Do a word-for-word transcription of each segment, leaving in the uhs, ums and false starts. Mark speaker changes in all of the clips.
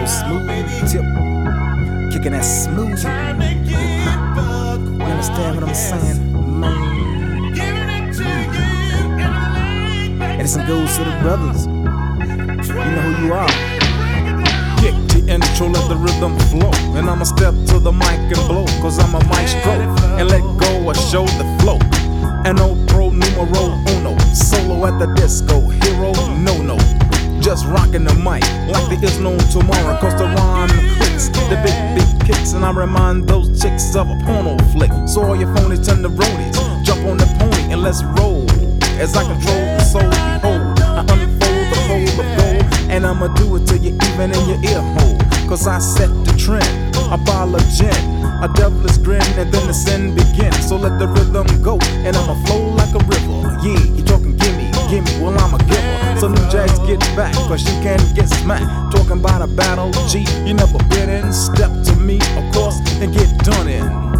Speaker 1: smooth tip, kicking that smooth. You understand what I'm saying, man? And this goes to the brothers. You know who you are.
Speaker 2: Kick the intro, let the rhythm flow. And I'ma step to the mic and blow, cause I'm a maestro. And let go, I show the flow. And no pro numero uno. Solo at the disco, hero, no no. Just rocking the mic like there is no tomorrow. Cause the rhyme clicks, the big big kicks. And I remind those chicks of a porno flick. So all your phonies turn to roadies, jump on the pony and let's roll. As I control the soul, behold, I unfold the pole of gold. And I'ma do it to you even in your ear hole. Cause I set the trend, a bottle of gin, a devilish grin, and then the sin begins. So let the rhythm go, and I'ma flow like a river. Yeah, you talking gimme, gimme, well I'm a giver. So new jacks get back, cause you can get smacked. Talking about a battle, G, you never been in. Step to me, of course, and get done in.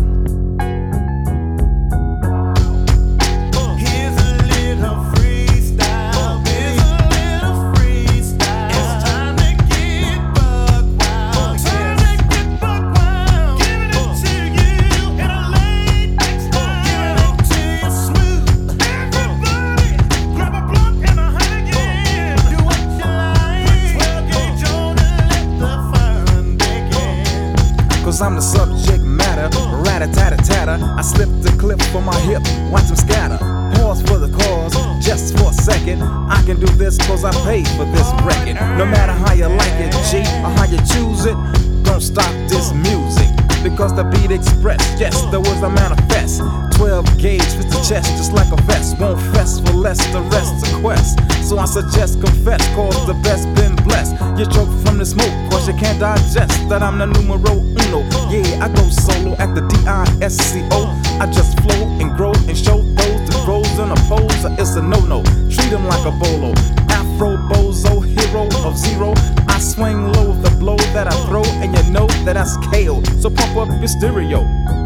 Speaker 2: Cause I'm the subject matter, rat-a-tat-a-tatter. I slip the clip from my hip, watch them scatter. Pause for the cause, just for a second. I can do this cause I paid for this record. No matter how you like it, G, or how you choose it, don't stop this music. Because the beat expressed, yes, the words I manifest. Twelve gauge fits the chest just like a vest. Won't fess for less, the rest's a quest. So I suggest confess, cause the best been blessed. You choke from the smoke, cause you can't digest that I'm the numero uno. Yeah, I go solo at the D I S C O. I just flow and grow and show those that grows in a pose. It's a no-no, treat him like a bolo. Afro bozo, hero of zero. I swing low with the blow that I throw, and you know that that's K O. So pump up your stereo.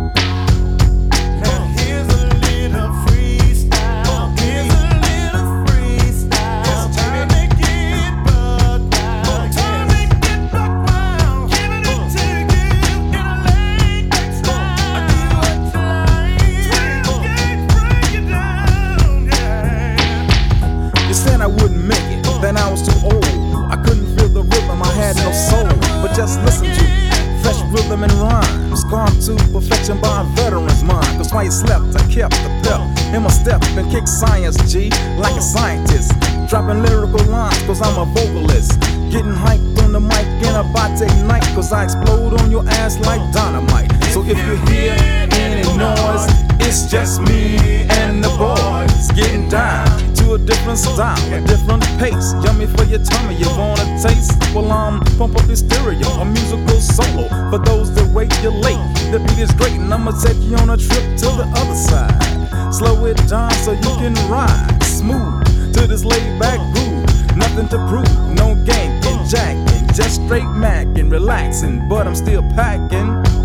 Speaker 2: I wouldn't make it, then I was too old. I couldn't feel the rhythm, I had no soul. But just listen to fresh rhythm and rhymes, gone to perfection by a veteran's mind. Cause while you slept, I kept the pep in my step and kick science, G, like a scientist. Dropping lyrical lines, cause I'm a vocalist. Getting hyped on the mic in a bate night, cause I explode on your ass like dynamite. So if you hear any noise, it's just me and the boys getting down to a different style, a different pace. Yummy for your tummy, you wanna taste? Well, I'm pump up your stereo, a musical solo. For those that wait, you're late. The beat is great, and I'ma take you on a trip to the other side. Slow it down so you can ride smooth to this laid back groove. Nothing to prove, no ganking, jacking, just straight macking, relaxing, but I'm still packing.